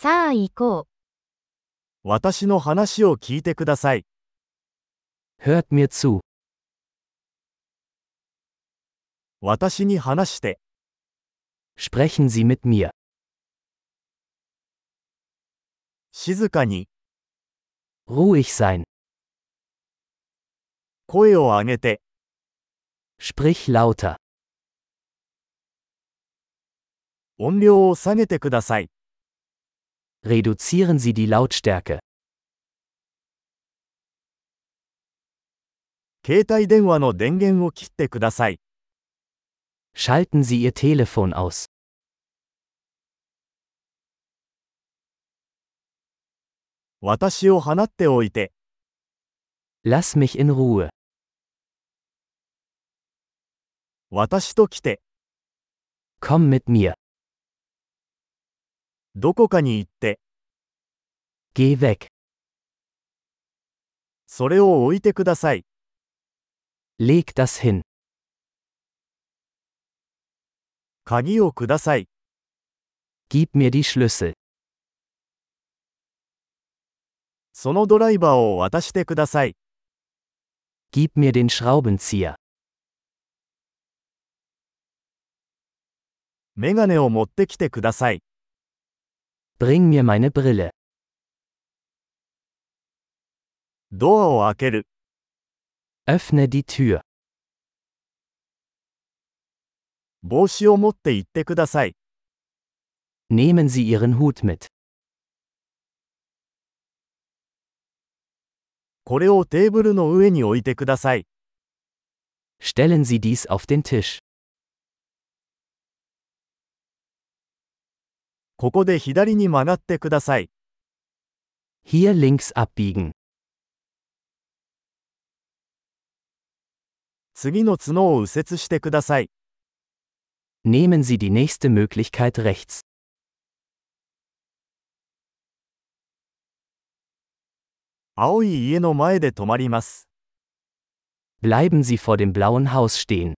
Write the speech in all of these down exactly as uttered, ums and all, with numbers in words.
さあ行こう。 私の話を聞いてください。 Hört mir zu. 私に話して。 Sprechen Sie mit mir. 静かに。 Ruhig sein. 声を上げて。 Sprich lauter. 音量を下げてください。 Reduzieren Sie die Lautstärke. 携帯電話の電源を切ってください。 Schalten Sie Ihr Telefon aus. 私を放っておいて。 Lass mich in Ruhe. 私と来て。 Komm mit mir. どこかに行って。 Geh weg. それを置いてください。 Leg das hin. 鍵をください。 Gib mir die Schlüssel. そのドライバーを渡してください。 Gib mir den Schraubenzieher. メガネを持ってきてください。 Bring mir meine Brille. ドアを開ける。 Öffne die Tür. 帽子を持って行ってください。 Nehmen Sie Ihren Hut mit. これをテーブルの上に置いてください。 Stellen Sie dies auf den Tisch. ここで左に曲がってください。 Hier links abbiegen. 次の角を右折してください。 Nehmen Sie die nächste Möglichkeit rechts. 青い家の前で止まります。 Bleiben Sie vor dem blauen Haus stehen.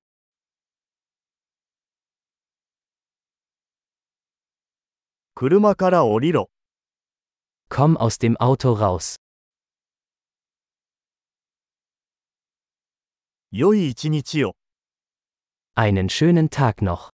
車から降りろ。 Komm aus dem Auto raus. 良い一日を。 Einen schönen Tag noch.